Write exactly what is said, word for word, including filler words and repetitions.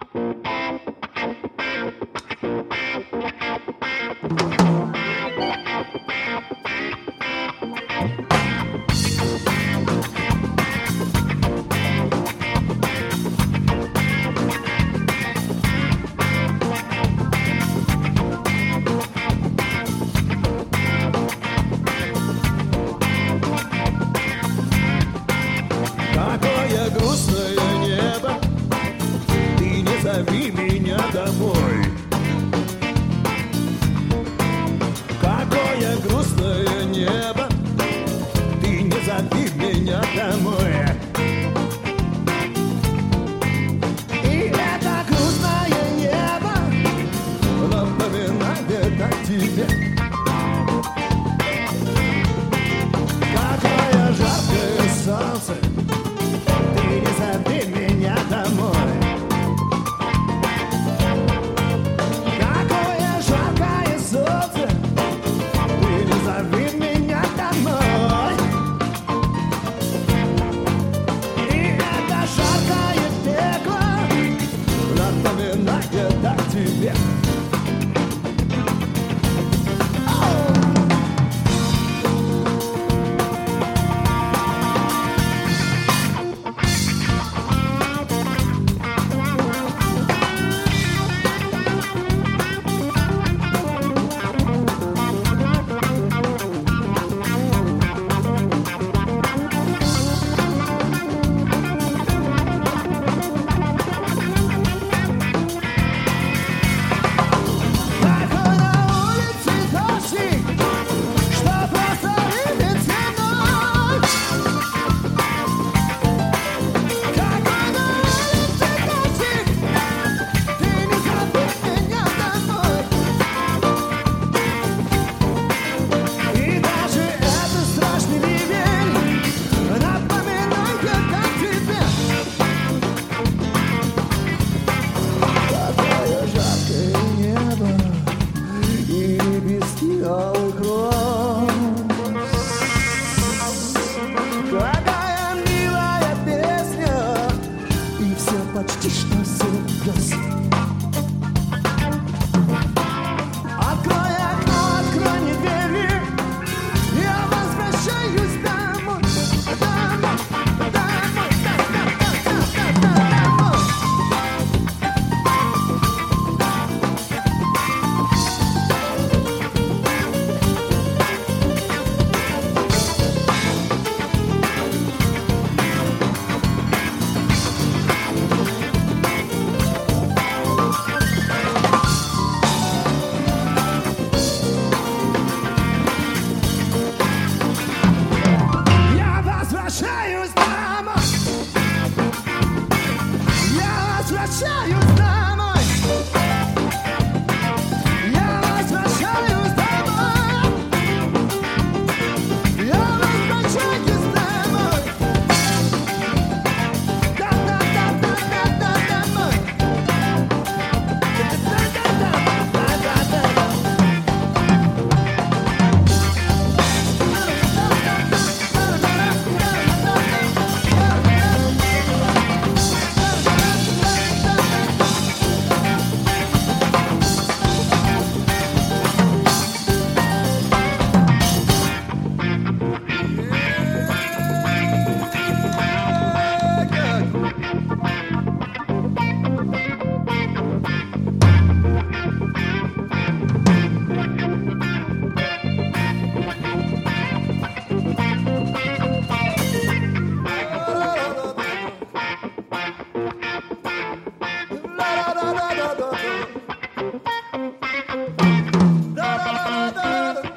Какое грустное небо, ты не зови меня домой. Какое грустное небо, ты не зови меня домой. И это грустное небо напоминает о тебе. Какое жаркое солнце, ты не зови меня домой. Какое жаркое солнце, ты не зови меня домой. И это жаркое пекло напоминает о тебе. Почти что всерьез. Открой окно, открой не двери, я возвращаюсь домой, домой, домой, домой, домой, домой. Возвращаюсь домой. Я возвращаюсь домой. Я возвращаюсь домой. Я возвращаюсь домой. Да-да-да-да-да-да домой. Да-да-да-да-да-да. Da da da da da.